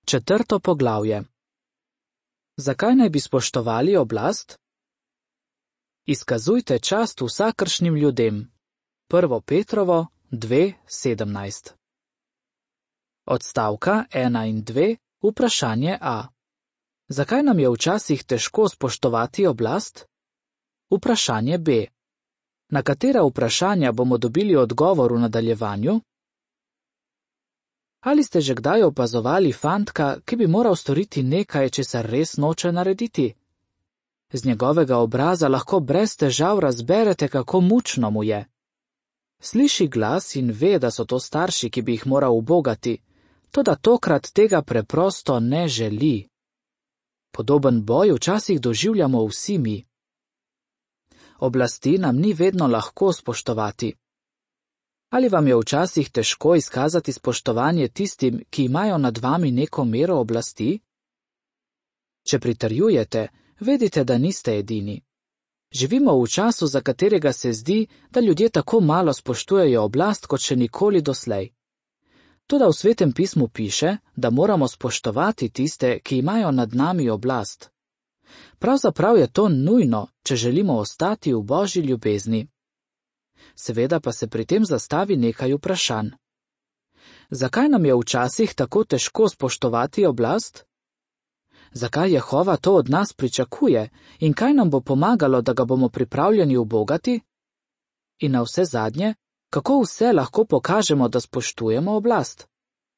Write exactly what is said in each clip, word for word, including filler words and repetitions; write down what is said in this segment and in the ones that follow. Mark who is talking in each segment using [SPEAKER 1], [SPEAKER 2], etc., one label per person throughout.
[SPEAKER 1] Četrto poglavje. Zakaj naj bi spoštovali oblast? Izkazujte čast vsakršnim ljudem. Prvo Petrovo dve sedemnajst. Odstavka ena in dve, vprašanje A. Zakaj nam je včasih težko spoštovati oblast? Vprašanje B. Na katera vprašanja bomo dobili odgovor v nadaljevanju? Ali ste že kdaj opazovali fantka, ki bi moral storiti nekaj, česar res noče narediti? Z njegovega obraza lahko brez težav razberete, kako mučno mu je. Sliši glas in ve, da so to starši, ki bi jih moral ubogati, toda tokrat tega preprosto ne želi. Podoben boj včasih doživljamo vsi mi. Oblasti nam ni vedno lahko spoštovati. Ali vam je včasih težko izkazati spoštovanje tistim, ki imajo nad vami neko mero oblasti? Če pritrjujete, vedite, da niste edini. Živimo v času, za katerega se zdi, da ljudje tako malo spoštujejo oblast, kot še nikoli doslej. Toda v Svetem pismu piše, da moramo spoštovati tiste, ki imajo nad nami oblast. Pravzaprav je to nujno, če želimo ostati v Božji ljubezni. Seveda pa se pri tem zastavi nekaj vprašanj. Zakaj nam je včasih tako težko spoštovati oblast? Zakaj Jehova to od nas pričakuje in kaj nam bo pomagalo, da ga bomo pripravljeni ubogati? In na vse zadnje, kako vse lahko pokažemo, da spoštujemo oblast?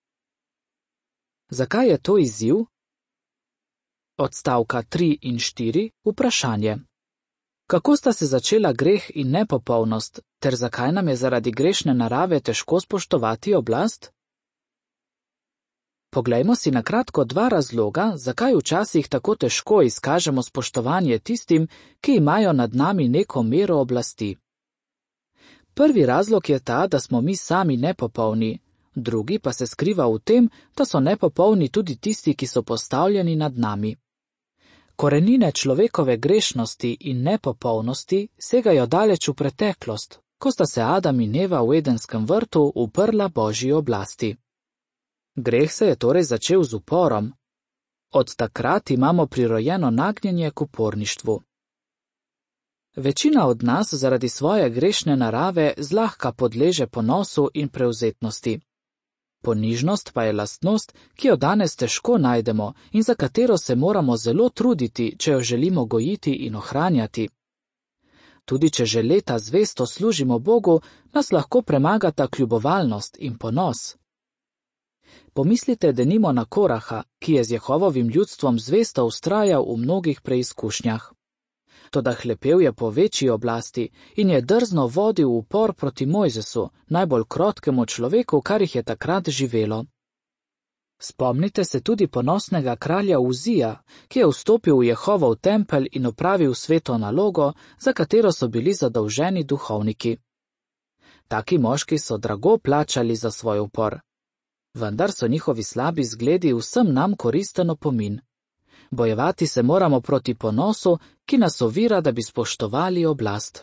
[SPEAKER 1] Zakaj je to izziv? Odstavka tri in štiri, vprašanje. Kako sta se začela greh in nepopolnost, ter zakaj nam je zaradi grešne narave težko spoštovati oblast? Poglejmo si na kratko dva razloga, zakaj včasih tako težko izkažemo spoštovanje tistim, ki imajo nad nami neko mero oblasti. Prvi razlog je ta, da smo mi sami nepopolni, drugi pa se skriva v tem, da so nepopolni tudi tisti, ki so postavljeni nad nami. Korenine človekove grešnosti in nepopolnosti segajo daleč v preteklost, ko sta se Adam in Eva v Edenskem vrtu uprla Božji oblasti. Greh se je torej začel z uporom. Od takrat imamo prirojeno nagnjenje k uporništvu. Večina od nas zaradi svoje grešne narave zlahka podleže ponosu in prevzetnosti. Ponižnost pa je lastnost, ki jo danes težko najdemo in za katero se moramo zelo truditi, če jo želimo gojiti in ohranjati. Tudi če že leta zvesto služimo Bogu, nas lahko premagata kljubovalnost in ponos. Pomislite denimo na Koraha, ki je z Jehovovim ljudstvom zvesto vztrajal v mnogih preizkušnjah. Toda hlepel je po večji oblasti in je drzno vodil upor proti Mojzesu, najbolj krotkemu človeku, kar jih je takrat živelo. Spomnite se tudi ponosnega kralja Uzija, ki je vstopil v Jehovov tempelj in opravil sveto nalogo, za katero so bili zadolženi duhovniki. Taki moški so drago plačali za svoj upor. Vendar so njihovi slabi zgledi vsem nam koristen opomin. Bojevati se moramo proti ponosu, ki nas ovira, da bi spoštovali oblast.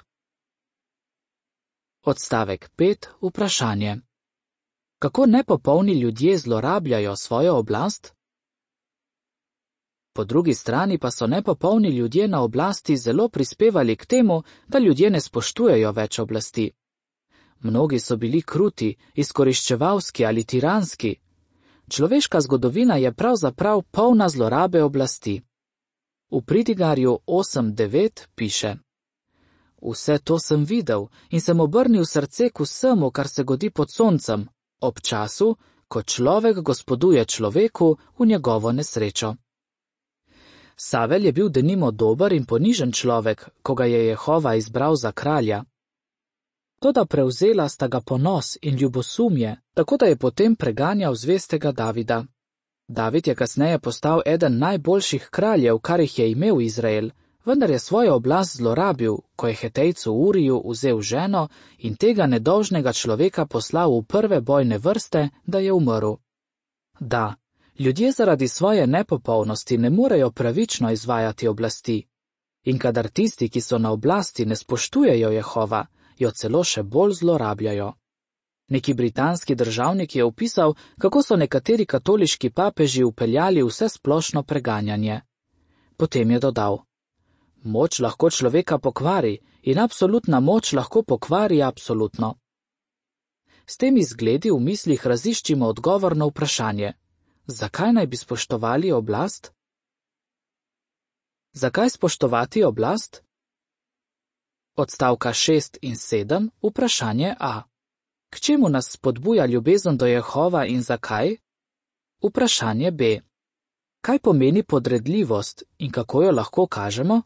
[SPEAKER 1] Odstavek pet, vprašanje. Kako nepopolni ljudje zlorabljajo svojo oblast? Po drugi strani pa so nepopolni ljudje na oblasti zelo prispevali k temu, da ljudje ne spoštujejo več oblasti. Mnogi so bili kruti, izkoriščevalski ali tiranski. Človeška zgodovina je pravzaprav polna zlorabe oblasti. V Pridigarju osem devet piše: Vse to sem videl in sem obrnil srce k vsemu, kar se godi pod soncem, ob času, ko človek gospoduje človeku v njegovo nesrečo. Savel je bil denimo dober in ponižen človek, ko ga je Jehova izbral za kralja. Toda prevzela sta ga ponos in ljubosumje, tako da je potem preganjal zvestega Davida. David je kasneje postal eden najboljših kraljev, kar jih je imel Izrael, vendar je svojo oblast zlorabil, ko je Hetejcu Uriju vzel ženo in tega nedolžnega človeka poslal v prve bojne vrste, da je umrl. Da, ljudje zaradi svoje nepopolnosti ne morejo pravično izvajati oblasti. In kadar tisti, ki so na oblasti, ne spoštujejo Jehova, jo celo še bolj zlorabljajo. Neki britanski državnik je opisal, kako so nekateri katoliški papeži upeljali vse splošno preganjanje. Potem je dodal: Moč lahko človeka pokvari in absolutna moč lahko pokvari absolutno. S temi zgledi v mislih raziščimo odgovor na vprašanje: zakaj naj bi spoštovali oblast? Zakaj spoštovati oblast? Odstavka šest in sedem, vprašanje A. K čemu nas spodbuja ljubezen do Jehova in zakaj? Vprašanje B. Kaj pomeni podredljivost in kako jo lahko kažemo?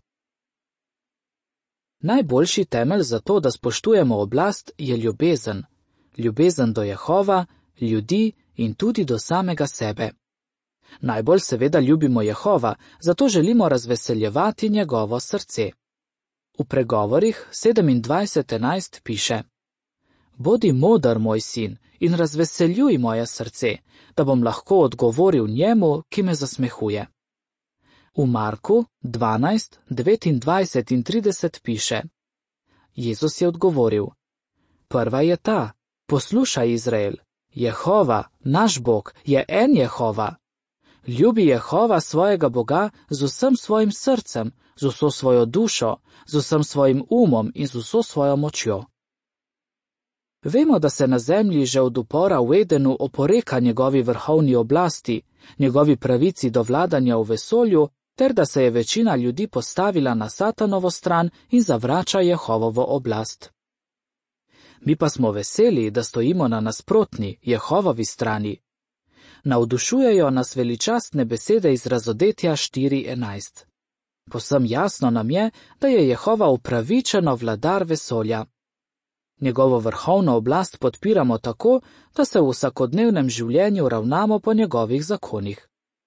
[SPEAKER 1] Najboljši temelj za to, da spoštujemo oblast, je ljubezen. Ljubezen do Jehova, ljudi in tudi do samega sebe. Najbolj seveda ljubimo Jehova, zato želimo razveseljevati njegovo srce. V pregovorih sedemindvajset enajst piše: Bodi moder, moj sin, in razveseljuj moje srce, da bom lahko odgovoril njemu, ki me zasmehuje. V Marku dvanajst, devetindvajset in trideset piše: Jezus je odgovoril: Prva je ta, poslušaj, Izrael, Jehova, naš Bog, je en Jehova. Ljubi Jehova svojega Boga z vsem svojim srcem, z vso svojo dušo, z vsem svojim umom in z vso svojo močjo. Vemo, da se na zemlji že od upora v Edenu oporeka njegovi vrhovni oblasti, njegovi pravici do vladanja v vesolju, ter da se je večina ljudi postavila na Satanovo stran in zavrača Jehovovo oblast. Mi pa smo veseli, da stojimo na nasprotni, Jehovovi strani. Navdušujejo nas veličastne besede iz Razodetja štiri enajst. Povsem jasno nam je, da je Jehova upravičeno vladar vesolja. Njegovo vrhovno oblast podpiramo tako, da se v vsakodnevnem življenju ravnamo po njegovih zakonih.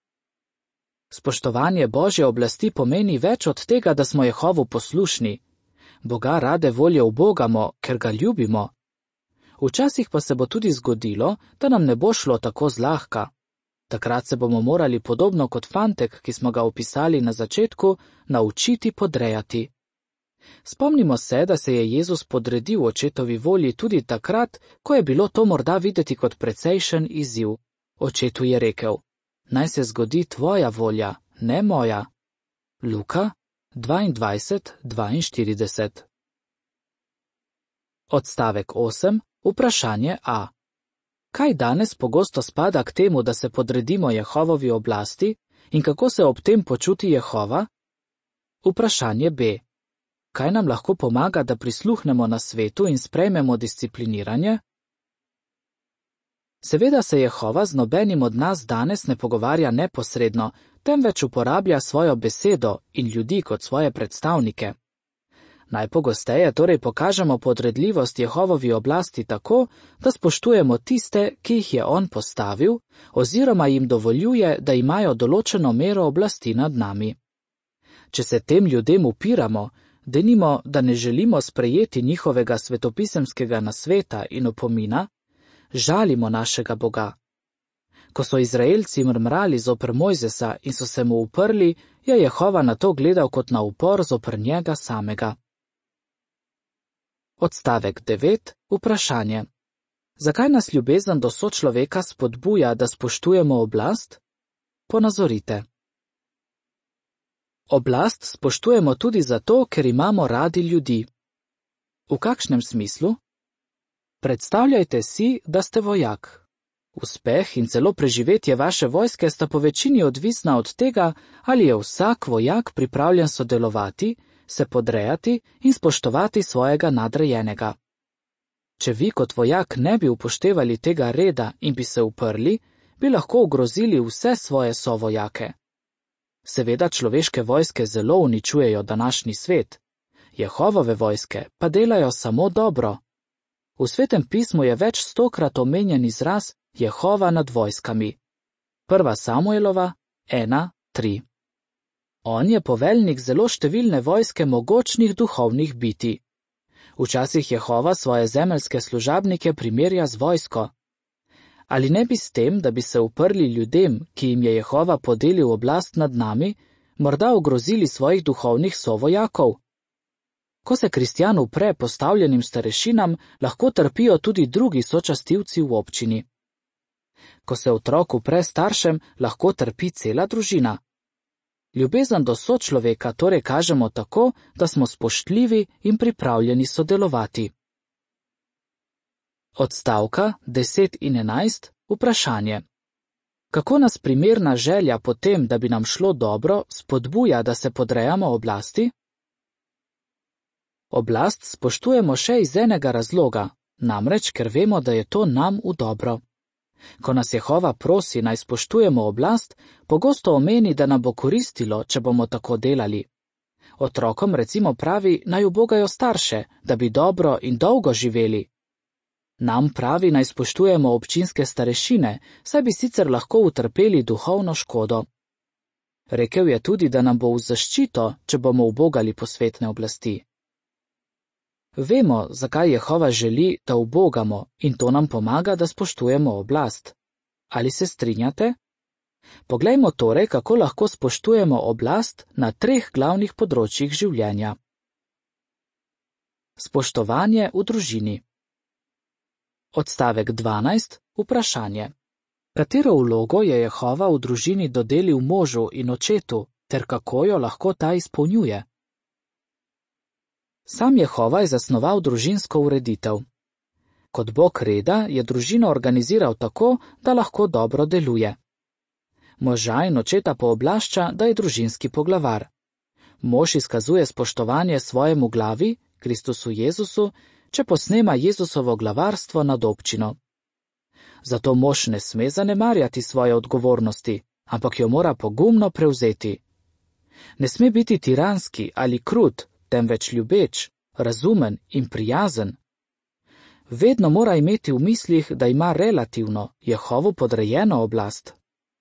[SPEAKER 1] Spoštovanje Božje oblasti pomeni več od tega, da smo Jehovu poslušni. Boga rade volje ubogamo, ker ga ljubimo. Včasih pa se bo tudi zgodilo, da nam ne bo šlo tako zlahka. Takrat se bomo morali podobno kot fantek, ki smo ga opisali na začetku, naučiti podrejati. Spomnimo se, da se je Jezus podredil očetovi volji tudi takrat, ko je bilo to morda videti kot precejšen izziv. Očetu je rekel: Naj se zgodi tvoja volja, ne moja. Luka dvaindvajset dvainštirideset. Odstavek osem. Vprašanje A. Kaj danes pogosto spada k temu, da se podredimo Jehovovi oblasti in kako se ob tem počuti Jehova? Vprašanje B. Kaj nam lahko pomaga, da prisluhnemo na svetu in sprejmemo discipliniranje? Seveda se Jehova z nobenim od nas danes ne pogovarja neposredno, temveč uporablja svojo besedo in ljudi kot svoje predstavnike. Najpogosteje torej pokažemo podredljivost Jehovovi oblasti tako, da spoštujemo tiste, ki jih je on postavil, oziroma jim dovoljuje, da imajo določeno mero oblasti nad nami. Če se tem ljudem upiramo, denimo, da ne želimo sprejeti njihovega svetopisemskega nasveta in opomina, žalimo našega Boga. Ko so Izraelci mrmrali zoper Mojzesa in so se mu uprli, je Jehova na to gledal kot na upor zoper njega samega. Odstavek devet. Vprašanje. Zakaj nas ljubezen do sočloveka spodbuja, da spoštujemo oblast? Ponazorite. Oblast spoštujemo tudi zato, ker imamo radi ljudi. V kakšnem smislu? Predstavljajte si, da ste vojak. Uspeh in celo preživetje vaše vojske sta po večini odvisna od tega, ali je vsak vojak pripravljen sodelovati, se podrejati in spoštovati svojega nadrejenega. Če vi kot vojak ne bi upoštevali tega reda in bi se uprli, bi lahko ogrozili vse svoje sovojake. Seveda človeške vojske zelo uničujejo današnji svet. Jehovove vojske pa delajo samo dobro. V Svetem pismu je več stokrat omenjen izraz Jehova nad vojskami. Prva Samuelova ena tri. On je poveljnik zelo številne vojske mogočnih duhovnih bitij. Včasih Jehova svoje zemeljske služabnike primerja z vojsko. Ali ne bi s tem, da bi se uprli ljudem, ki jim je Jehova podelil oblast nad nami, morda ogrozili svojih duhovnih sovojakov? Ko se kristjan upre postavljenim starešinam, lahko trpijo tudi drugi sočastivci v občini. Ko se otrok upre staršem, lahko trpi cela družina. Ljubezen do sočloveka torej kažemo tako, da smo spoštljivi in pripravljeni sodelovati. Odstavka deset in enajst, vprašanje. Kako nas primerna želja po tem, da bi nam šlo dobro, spodbuja, da se podrejamo oblasti? Oblast spoštujemo še iz enega razloga, namreč ker vemo, da je to nam v dobro. Ko nas Jehova prosi, naj spoštujemo oblast, pogosto omeni, da nam bo koristilo, če bomo tako delali. Otrokom recimo pravi, naj ubogajo starše, da bi dobro in dolgo živeli. Nam pravi, naj spoštujemo občinske starešine, saj bi sicer lahko utrpeli duhovno škodo. Rekel je tudi, da nam bo v zaščito, če bomo ubogali posvetne oblasti. Vemo, zakaj Jehova želi, da ubogamo, in to nam pomaga, da spoštujemo oblast. Ali se strinjate? Poglejmo torej, kako lahko spoštujemo oblast na treh glavnih področjih življenja. Spoštovanje v družini. Odstavek dvanajst, vprašanje. Katero vlogo je Jehova v družini dodelil možu in očetu, ter kako jo lahko ta izpolnjuje? Sam Jehova je zasnoval družinsko ureditev. Kot Bog reda je družino organiziral tako, da lahko dobro deluje. Moža in očeta pooblašča, da je družinski poglavar. Mož izkazuje spoštovanje svojemu glavi, Kristusu Jezusu, če posnema Jezusovo glavarstvo nad občino. Zato mož ne sme zanemarjati svoje odgovornosti, ampak jo mora pogumno prevzeti. Ne sme biti tiranski ali krut, temveč ljubeč, razumen in prijazen. Vedno mora imeti v mislih, da ima relativno, Jehovu podrejeno oblast.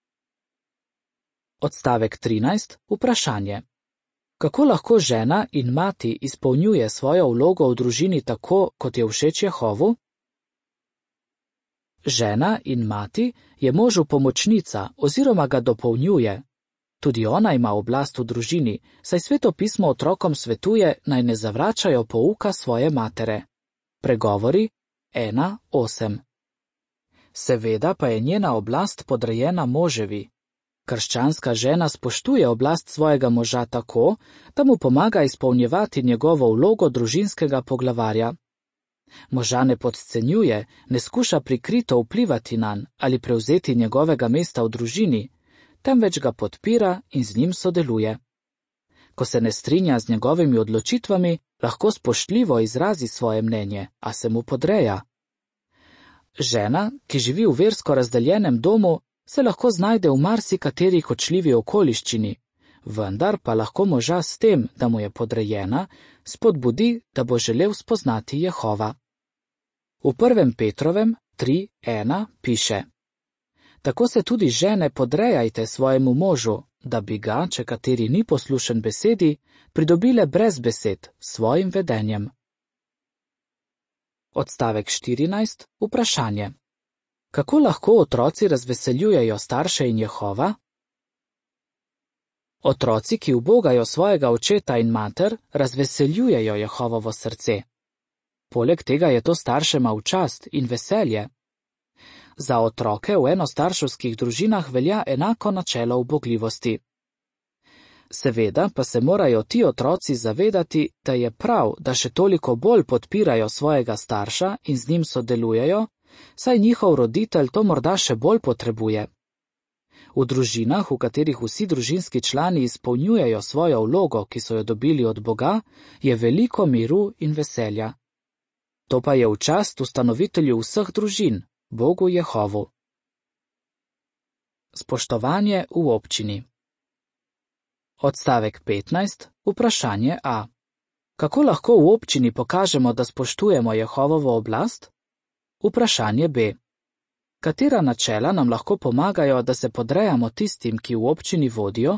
[SPEAKER 1] Odstavek trinajst, vprašanje. Kako lahko žena in mati izpolnjuje svojo vlogo v družini tako, kot je všeč Jehovu? Žena in mati je možu pomočnica oziroma ga dopolnjuje. Tudi ona ima oblast v družini, saj Sveto pismo otrokom svetuje, naj ne zavračajo pouka svoje matere. Pregovori ena osem. Seveda pa je njena oblast podrejena moževi. Krščanska žena spoštuje oblast svojega moža tako, da mu pomaga izpolnjevati njegovo vlogo družinskega poglavarja. Moža ne podcenjuje, ne skuša prikrito vplivati nanj ali prevzeti njegovega mesta v družini, temveč ga podpira in z njim sodeluje. Ko se ne strinja z njegovimi odločitvami, lahko spoštljivo izrazi svoje mnenje, a se mu podreja. Žena, ki živi v versko razdeljenem domu, se lahko znajde v marsikateri kočljivi okoliščini, vendar pa lahko moža s tem, da mu je podrejena, spodbudi, da bo želel spoznati Jehova. V prvem Petrovem tri ena piše: Tako se tudi žene podrejajte svojemu možu, da bi ga, če kateri ni poslušen besedi, pridobile brez besed, svojim vedenjem. Odstavek štirinajst, vprašanje. Kako lahko otroci razveseljujejo starše in Jehova? Otroci, ki ubogajo svojega očeta in mater, razveseljujejo Jehovovo srce. Poleg tega je to staršema v čast in veselje. Za otroke v enostarševskih družinah velja enako načelo ubogljivosti. Seveda pa se morajo ti otroci zavedati, da je prav, da še toliko bolj podpirajo svojega starša in z njim sodelujejo, saj njihov roditelj to morda še bolj potrebuje. V družinah, v katerih vsi družinski člani izpolnjujejo svojo vlogo, ki so jo dobili od Boga, je veliko miru in veselja. To pa je v čast ustanovitelju vseh družin, Bogu Jehovu. Spoštovanje v občini. Odstavek petnajst, vprašanje A. Kako lahko v občini pokažemo, da spoštujemo Jehovovo oblast? Vprašanje B. Katera načela nam lahko pomagajo, da se podrejamo tistim, ki v občini vodijo?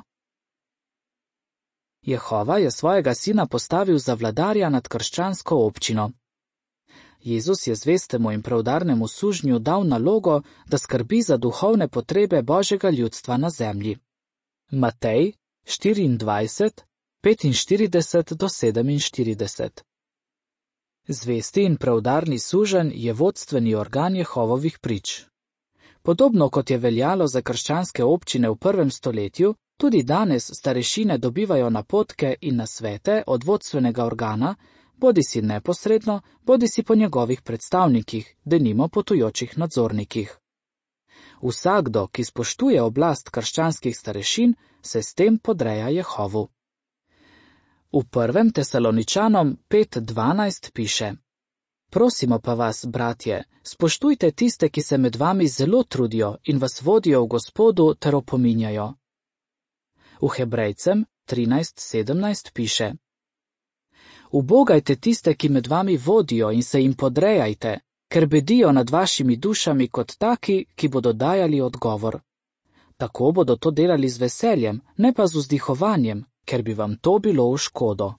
[SPEAKER 1] Jehova je svojega sina postavil za vladarja nad krščansko občino. Jezus je zvestemu in preudarnemu sužnju dal nalogo, da skrbi za duhovne potrebe Božjega ljudstva na zemlji. Matej štiriindvajset petinštirideset do sedeminštirideset. Zvesti in preudarni suženj je vodstveni organ Jehovovih prič. Podobno kot je veljalo za krščanske občine v prvem stoletju, tudi danes starešine dobivajo napotke in nasvete od vodstvenega organa, bodisi neposredno, bodisi po njegovih predstavnikih, denimo potujočih nadzornikih. Vsakdo, ki spoštuje oblast krščanskih starešin, se s tem podreja Jehovu. V prvem Tesaloničanom pet dvanajst piše: Prosimo pa vas, bratje, spoštujte tiste, ki se med vami zelo trudijo in vas vodijo v Gospodu ter opominjajo. V Hebrejcem trinajst sedemnajst piše: Ubogajte tiste, ki med vami vodijo in se jim podrejajte, ker bedijo nad vašimi dušami kot taki, ki bodo dajali odgovor. Tako bodo to delali z veseljem, ne pa z vzdihovanjem, ker bi vam to bilo v škodo.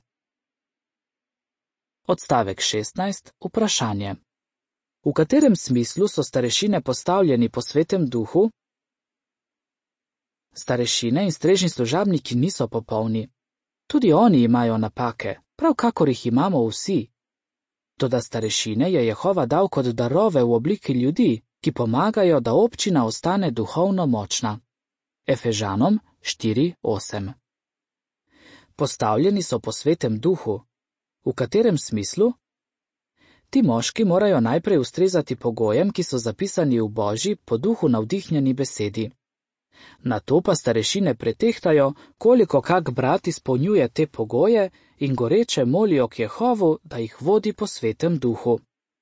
[SPEAKER 1] Odstavek šestnajst. Vprašanje. V katerem smislu so starešine postavljeni po Svetem Duhu? Starešine in strežni služabniki niso popolni. Tudi oni imajo napake, prav kakor jih imamo vsi. Toda starešine je Jehova dal kot darove v obliki ljudi, ki pomagajo, da občina ostane duhovno močna. Efežanom štiri osem. Postavljeni so po Svetem Duhu. V katerem smislu? Ti moški morajo najprej ustrezati pogojem, ki so zapisani v Božji po duhu navdihnjeni besedi. Nato pa starešine pretehtajo, koliko kak brat izpolnjuje te pogoje in goreče molijo k Jehovu, da jih vodi po Svetem Duhu.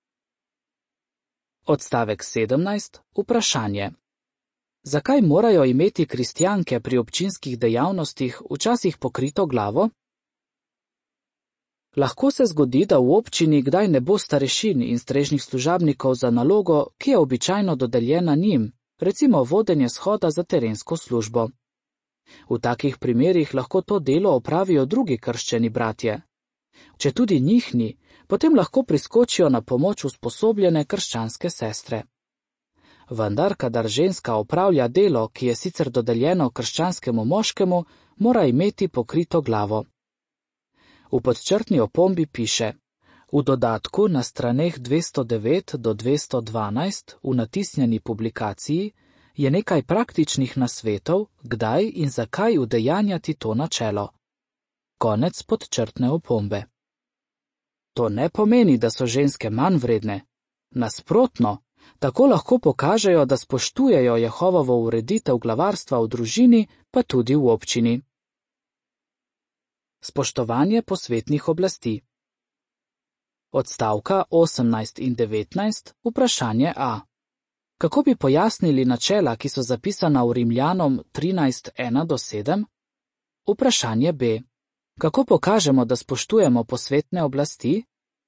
[SPEAKER 1] Odstavek sedemnajst. Vprašanje. Zakaj morajo imeti kristjanke pri občinskih dejavnostih včasih pokrito glavo? Lahko se zgodi, da v občini kdaj ne bo starešin in strežnih služabnikov za nalogo, ki je običajno dodeljena njim, recimo vodenje shoda za terensko službo. V takih primerih lahko to delo opravijo drugi krščeni bratje. Če tudi njih ni, potem lahko priskočijo na pomoč usposobljene krščanske sestre. Vendar, kadar ženska opravlja delo, ki je sicer dodeljeno krščanskemu moškemu, mora imeti pokrito glavo. V podčrtni opombi piše: v dodatku na straneh dvesto devet do dvesto dvanajst v natisnjeni publikaciji je nekaj praktičnih nasvetov, kdaj in zakaj udejanjati to načelo. Konec podčrtne opombe. To ne pomeni, da so ženske manj vredne. Nasprotno, tako lahko pokažejo, da spoštujejo Jehovovo ureditev glavarstva v družini, pa tudi v občini. Spoštovanje posvetnih oblasti. Odstavka osemnajst in devetnajst. Vprašanje A. Kako bi pojasnili načela, ki so zapisana v Rimljanom trinajst ena do sedem? Vprašanje B. Kako pokažemo, da spoštujemo posvetne oblasti?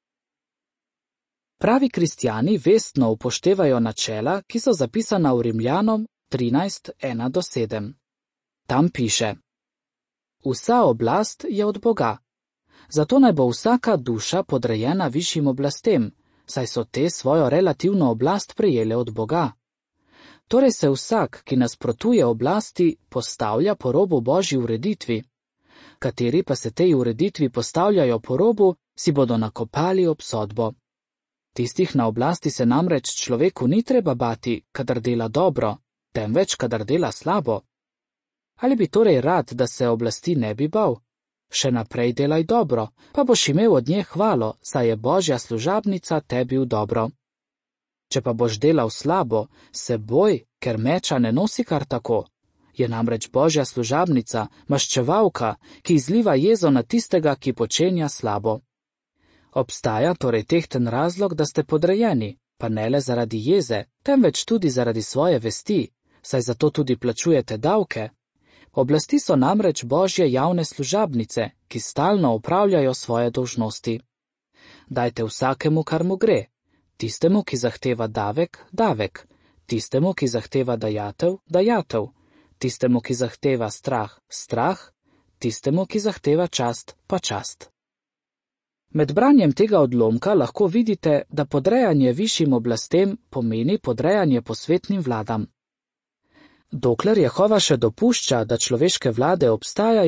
[SPEAKER 1] Pravi kristjani vestno upoštevajo načela, ki so zapisana v Rimljanom trinajst ena do sedem. Tam piše: Vsa oblast je od Boga. Zato naj bo vsaka duša podrejena višjim oblastem, saj so te svojo relativno oblast prejele od Boga. Torej se vsak, ki nasprotuje oblasti, postavlja po robu Božji ureditvi. Kateri pa se tej ureditvi postavljajo po robu, si bodo nakopali obsodbo. Tistih na oblasti se namreč človeku ni treba bati, kadar dela dobro, temveč kadar dela slabo. Ali bi torej rad, da se oblasti ne bi bal? Še naprej delaj dobro, pa boš imel od nje hvalo, saj je Božja služabnica tebi v dobro. Če pa boš delal slabo, se boj, ker meča ne nosi kar tako. Je namreč Božja služabnica, maščevalka, ki izliva jezo na tistega, ki počenja slabo. Obstaja torej tehten razlog, da ste podrejeni, pa ne le zaradi jeze, temveč tudi zaradi svoje vesti, saj zato tudi plačujete davke. Oblasti so namreč Božje javne služabnice, ki stalno opravljajo svoje dolžnosti. Dajte vsakemu, kar mu gre. Tistemu, ki zahteva davek, davek. Tistemu, ki zahteva dajatev, dajatev. Tistemu, ki zahteva strah, strah. Tistemu, ki zahteva čast, pa čast. Med branjem tega odlomka lahko vidite, da podrejanje višjim oblastem pomeni podrejanje posvetnim vladam. Dokler Jehova še dopušča, da človeške vlade obstajajo,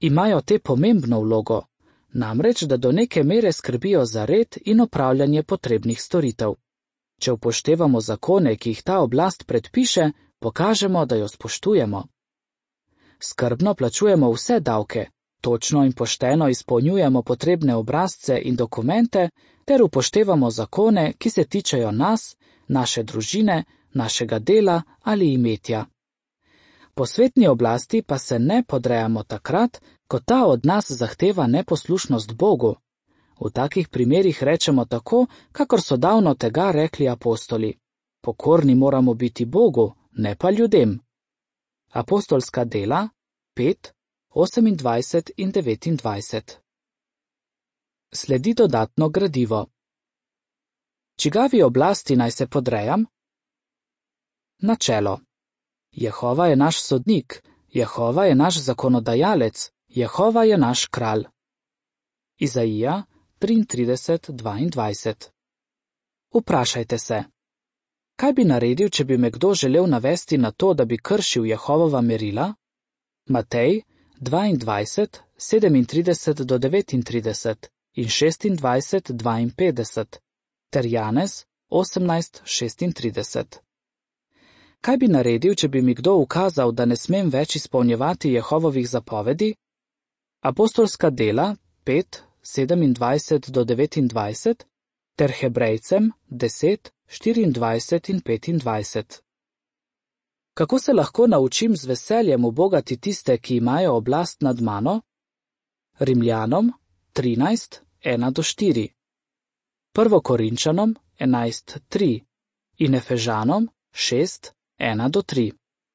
[SPEAKER 1] imajo te pomembno vlogo, namreč da do neke mere skrbijo za red in opravljanje potrebnih storitev. Če upoštevamo zakone, ki jih ta oblast predpiše, pokažemo, da jo spoštujemo. Skrbno plačujemo vse davke, točno in pošteno izpolnjujemo potrebne obrazce in dokumente ter upoštevamo zakone, ki se tičejo nas, naše družine, našega dela ali imetja. Po svetni oblasti pa se ne podrejamo takrat, ko ta od nas zahteva neposlušnost Bogu. V takih primerih rečemo tako, kakor so davno tega rekli apostoli. Pokorni moramo biti Bogu, ne pa ljudem. Apostolska dela pet, osemindvajset in devetindvajset. Sledi dodatno gradivo. Čigavi oblasti naj se podrejam? Načelo. Jehova je naš sodnik, Jehova je naš zakonodajalec, Jehova je naš kralj. Izaija triintrideset, dvaindvajset. Vprašajte se, kaj bi naredil, če bi me kdo želel navesti na to, da bi kršil Jehovova merila? Matej dvaindvajset, sedemintrideset do devetintrideset in šestindvajset, dvainpetdeset ter Janez osemnajst, šestintrideset. Kaj bi naredil, če bi mi kdo ukazal, da ne smem več izpolnjevati Jehovovih zapovedi? Apostolska dela pet, sedemindvajset do devetindvajset ter Hebrejcem deset, štiriindvajset in petindvajset. Kako se lahko naučim z veseljem ubogati tiste, ki imajo oblast nad mano? Rimljanom trinajst, ena do štiri, Prvo Korinčanom enajst, tri in Efežanom šest, ena do tri.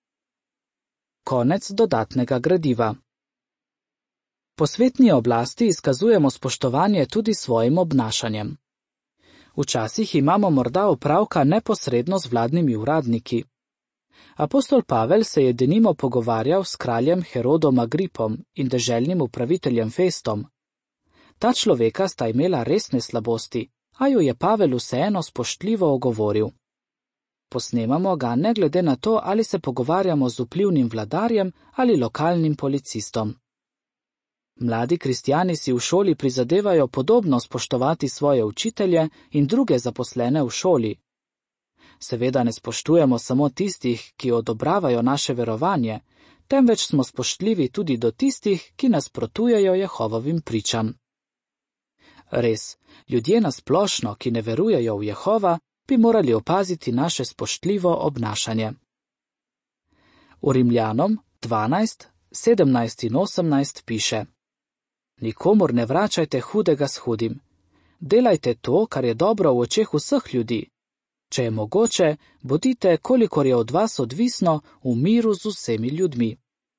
[SPEAKER 1] Konec dodatnega gradiva. Po svetni oblasti izkazujemo spoštovanje tudi svojim obnašanjem. Včasih imamo morda opravka neposredno z vladnimi uradniki. Apostol Pavel se je denimo pogovarjal s kraljem Herodom Agripom in deželnim upraviteljem Festom. Ta človeka sta imela resne slabosti, a jo je Pavel vseeno spoštljivo ogovoril. Posnemamo ga ne glede na to, ali se pogovarjamo z vplivnim vladarjem ali lokalnim policistom. Mladi kristjani si v šoli prizadevajo podobno spoštovati svoje učitelje in druge zaposlene v šoli. Seveda ne spoštujemo samo tistih, ki odobravajo naše verovanje, temveč smo spoštljivi tudi do tistih, ki nasprotujejo Jehovovim pričam. Res, ljudje nasplošno, ki ne verujejo v Jehova, bi morali opaziti naše spoštljivo obnašanje. V Rimljanom dvanajst, sedemnajst in osemnajst piše: Nikomur ne vračajte hudega s hudim. Delajte to, kar je dobro v očeh vseh ljudi. Če je mogoče, bodite, kolikor je od vas odvisno, v miru z vsemi ljudmi.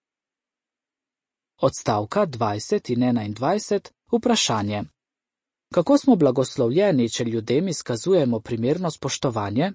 [SPEAKER 1] Odstavka dvajset in enaindvajset, vprašanje. Kako smo blagoslovljeni, če ljudem izkazujemo primerno spoštovanje?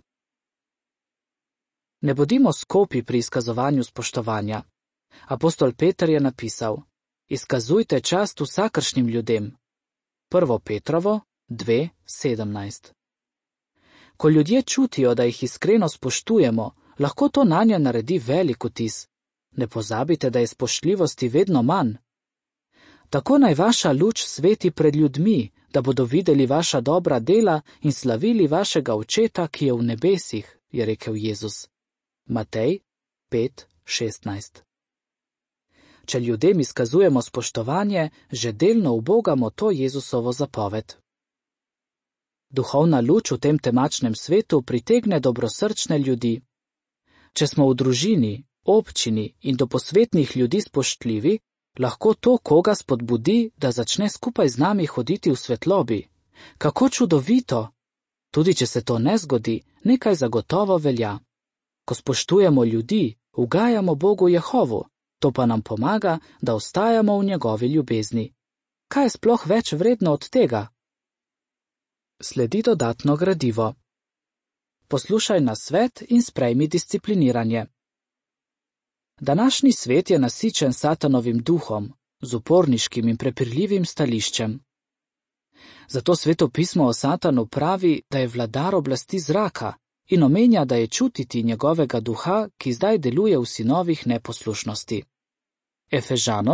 [SPEAKER 1] Ne bodimo skopi pri izkazovanju spoštovanja. Apostol Peter je napisal: Izkazujte čast vsakršnim ljudem. Prvo Petrovo dve, sedemnajst. Ko ljudje čutijo, da jih iskreno spoštujemo, lahko to nanje naredi velik vtis. Ne pozabite, da je spoštljivosti vedno manj. Tako naj vaša luč sveti pred ljudmi, da bodo videli vaša dobra dela in slavili vašega Očeta, ki je v nebesih, je rekel Jezus. Matej pet, šestnajst. Če ljudem izkazujemo spoštovanje, že delno ubogamo to Jezusovo zapoved. Duhovna luč v tem temačnem svetu pritegne dobrosrčne ljudi. Če smo v družini, občini in do posvetnih ljudi spoštljivi, lahko to koga spodbudi, da začne skupaj z nami hoditi v svetlobi. Kako čudovito! Tudi če se to ne zgodi, nekaj zagotovo velja. Ko spoštujemo ljudi, ugajamo Bogu Jehovu, to pa nam pomaga, da ostajamo v njegovi ljubezni. Kaj je sploh več vredno od tega? Sledi dodatno gradivo. Poslušaj nasvet in sprejmi discipliniranje. Današnji svet je nasičen Satanovim duhom, z uporniškim in prepirljivim stališčem. Zato svetopismo o Satanu pravi, da je vladar oblasti zraka in omenja, da je čutiti njegovega duha, ki zdaj deluje v sinovih neposlušnosti. Efežanom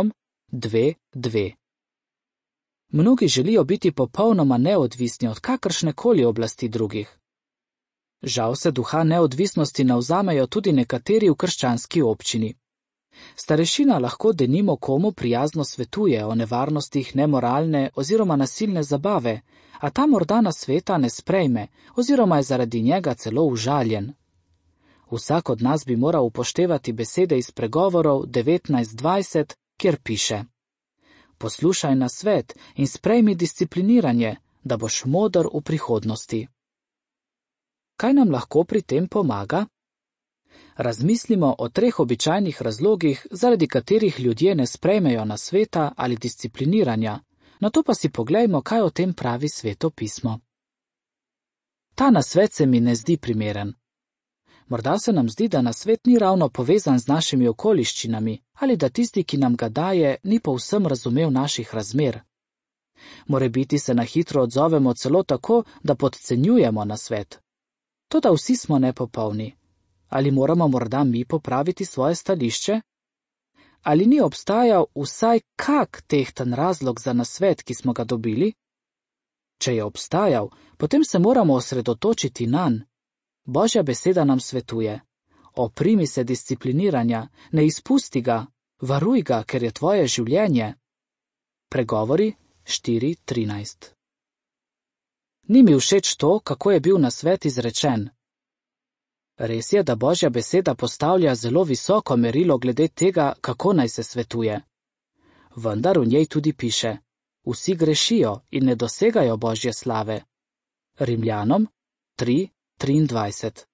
[SPEAKER 1] dve dve. Mnogi želijo biti popolnoma neodvisni od kakršnekoli oblasti drugih. Žal se duha neodvisnosti navzamejo tudi nekateri v krščanski občini. Starešina lahko denimo komu prijazno svetuje o nevarnostih nemoralne oziroma nasilne zabave, a ta morda nasveta ne sprejme oziroma je zaradi njega celo užaljen. Vsak od nas bi moral upoštevati besede iz pregovorov devetnajst dvajset, kjer piše: Poslušaj nasvet in sprejmi discipliniranje, da boš moder v prihodnosti. Kaj nam lahko pri tem pomaga? Razmislimo o treh običajnih razlogih, zaradi katerih ljudje ne sprejmejo nasveta ali discipliniranja, nato pa si poglejmo, kaj o tem pravi Sveto pismo. Ta nasvet se mi ne zdi primeren. Morda se nam zdi, da nasvet ni ravno povezan z našimi okoliščinami ali da tisti, ki nam ga daje, ni povsem razumel naših razmer. Morebiti se na hitro odzovemo celo tako, da podcenjujemo nasvet. Toda vsi smo nepopolni. Ali moramo morda mi popraviti svoje stališče? Ali ni obstajal vsaj kak tehten razlog za nasvet, ki smo ga dobili? Če je obstajal, potem se moramo osredotočiti nanj. Božja beseda nam svetuje: oprimi se discipliniranja, ne izpusti ga, varuj ga, ker je tvoje življenje. Pregovori štiri trinajst. Ni mi všeč to, kako je bil nasvet izrečen. Res je, da Božja beseda postavlja zelo visoko merilo glede tega, kako naj se svetuje. Vendar v njej tudi piše: vsi grešijo in ne dosegajo Božje slave. Rimljanom tri triindvajset.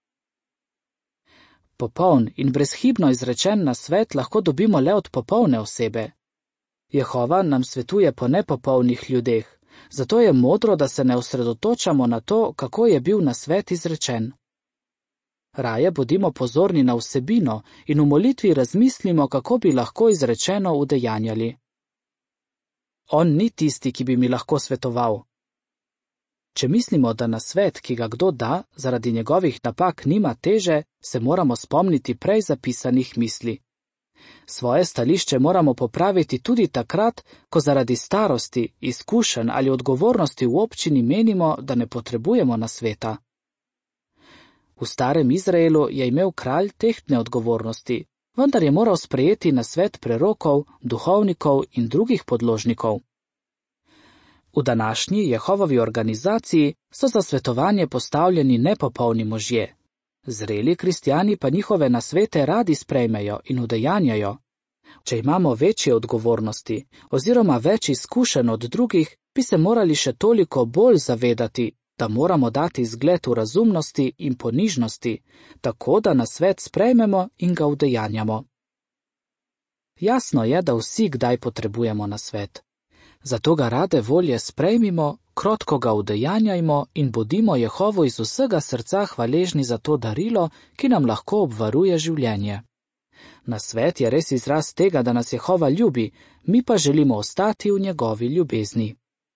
[SPEAKER 1] Popoln in brezhibno izrečen nasvet lahko dobimo le od popolne osebe. Jehova nam svetuje po nepopolnih ljudeh, zato je modro, da se ne osredotočamo na to, kako je bil nasvet izrečen. Raje bodimo pozorni na vsebino in v molitvi razmislimo, kako bi lahko izrečeno udejanjali. On ni tisti, ki bi mi lahko svetoval. Če mislimo, da nasvet, ki ga kdo da, zaradi njegovih napak nima teže, se moramo spomniti prej zapisanih misli. Svoje stališče moramo popraviti tudi takrat, ko zaradi starosti, izkušenj ali odgovornosti v občini menimo, da ne potrebujemo nasveta. V starem Izraelu je imel kralj tehtne odgovornosti, vendar je moral sprejeti nasvet prerokov, duhovnikov in drugih podložnikov. V današnji Jehovovi organizaciji so za svetovanje postavljeni nepopolni možje. Zreli kristjani pa njihove nasvete radi sprejmejo in udejanjajo. Če imamo večje odgovornosti oziroma več izkušenj od drugih, bi se morali še toliko bolj zavedati, da moramo dati zgled v razumnosti in ponižnosti, tako da nasvet sprejmemo in ga udejanjamo. Jasno je, da vsi kdaj potrebujemo nasvet. Zato ga rade volje sprejmimo, krotko ga udejanjajmo in bodimo Jehovu iz vsega srca hvaležni za to darilo, ki nam lahko obvaruje življenje. Nasvet je res izraz tega, da nas Jehova ljubi, mi pa želimo ostati v njegovi ljubezni.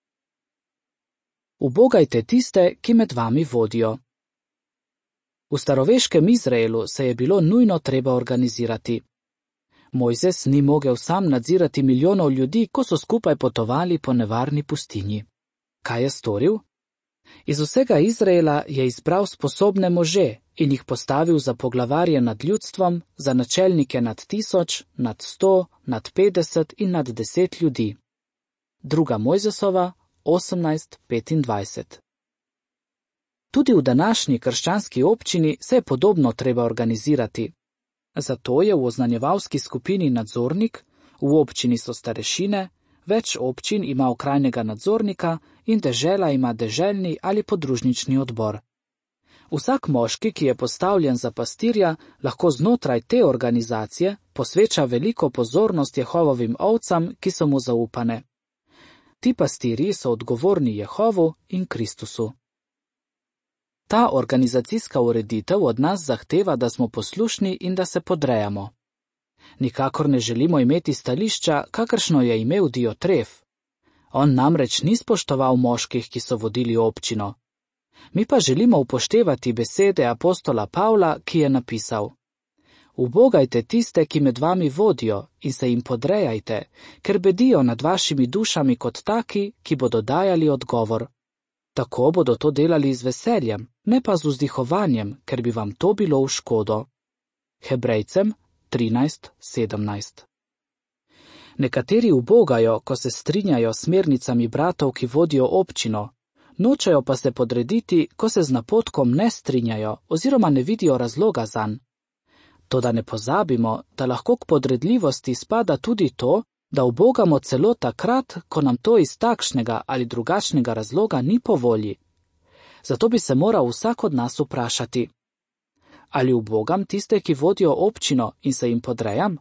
[SPEAKER 1] Ubogajte tiste, ki med vami vodijo. V staroveškem Izraelu se je bilo nujno treba organizirati. Mojzes ni mogel sam nadzirati milijonov ljudi, ko so skupaj potovali po nevarni pustinji. Kaj je storil? Iz vsega Izraela je izbral sposobne može in jih postavil za poglavarje nad ljudstvom, za načelnike nad tisoč, nad sto, nad petdeset in nad deset ljudi. Druga Mojzesova osemnajst petindvajset. Tudi v današnji krščanski občini se je podobno treba organizirati. Zato je v oznanjevalski skupini nadzornik, v občini so starešine, več občin ima okrajnega nadzornika in dežela ima deželni ali podružnični odbor. Vsak moški, ki je postavljen za pastirja, lahko znotraj te organizacije posveča veliko pozornost Jehovovim ovcam, ki so mu zaupane. Ti pastirji so odgovorni Jehovu in Kristusu. Ta organizacijska ureditev od nas zahteva, da smo poslušni in da se podrejamo. Nikakor ne želimo imeti stališča, kakršno je imel Diotref. On namreč ni spoštoval moških, ki so vodili občino. Mi pa želimo upoštevati besede apostola Pavla, ki je napisal: Ubogajte tiste, ki med vami vodijo, in se jim podrejajte, ker bedijo nad vašimi dušami kot taki, ki bodo dajali odgovor. Tako bodo to delali z veseljem, ne pa z vzdihovanjem, ker bi vam to bilo v škodo. Hebrejcem trinajst sedemnajst. Nekateri ubogajo, ko se strinjajo s smernicami bratov, ki vodijo občino, nočejo pa se podrediti, ko se z napotkom ne strinjajo oziroma ne vidijo razloga zanj. Toda ne pozabimo, da lahko k podredljivosti spada tudi to, da ubogamo celo takrat, ko nam to iz takšnega ali drugačnega razloga ni po volji. Zato bi se moral vsak od nas vprašati: ali ubogam tiste, ki vodijo občino, in se jim podrejam?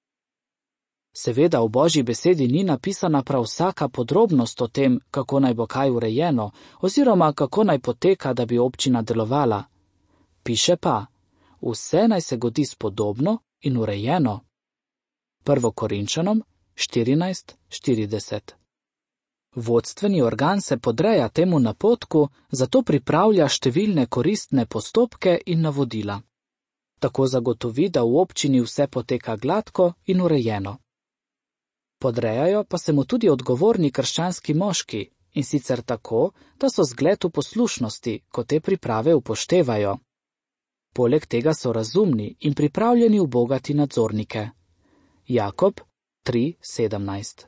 [SPEAKER 1] Seveda v Božji besedi ni napisana prav vsaka podrobnost o tem, kako naj bo kaj urejeno, oziroma kako naj poteka, da bi občina delovala. Piše pa: vse naj se godi spodobno in urejeno. Prvo Korinčanom štirinajst štirideset. Vodstveni organ se podreja temu napotku, zato pripravlja številne koristne postopke in navodila. Tako zagotovi, da v občini vse poteka gladko in urejeno. Podrejajo pa se mu tudi odgovorni krščanski moški, in sicer tako, da so zgled v poslušnosti, ko te priprave upoštevajo. Poleg tega so razumni in pripravljeni ubogati nadzornike. Jakob tri sedemnajst.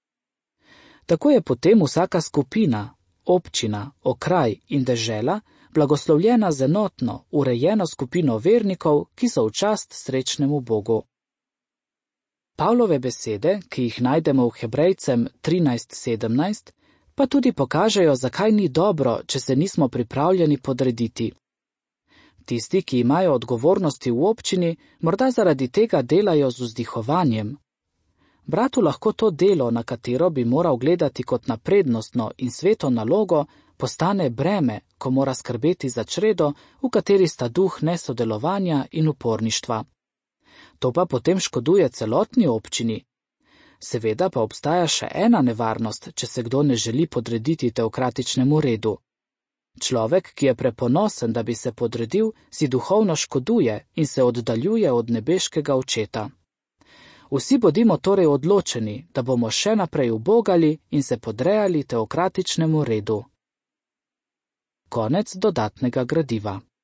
[SPEAKER 1] Tako je potem vsaka skupina, občina, okraj in dežela blagoslovljena z enotno, urejeno skupino vernikov, ki so v čast srečnemu Bogu. Pavlove besede, ki jih najdemo v Hebrejcem trinajst sedemnajst, pa tudi pokažejo, zakaj ni dobro, če se nismo pripravljeni podrediti. Tisti, ki imajo odgovornosti v občini, morda zaradi tega delajo z vzdihovanjem. Bratu lahko to delo, na katero bi moral gledati kot na prednostno in sveto nalogo, postane breme, ko mora skrbeti za čredo, v kateri sta duh nesodelovanja in uporništva. To pa potem škoduje celotni občini. Seveda pa obstaja še ena nevarnost, če se kdo ne želi podrediti teokratičnemu redu. Človek, ki je preponosen, da bi se podredil, si duhovno škoduje in se oddaljuje od nebeškega očeta. Vsi bodimo torej odločeni, da bomo še naprej ubogali in se podrejali teokratičnemu redu. Konec dodatnega gradiva.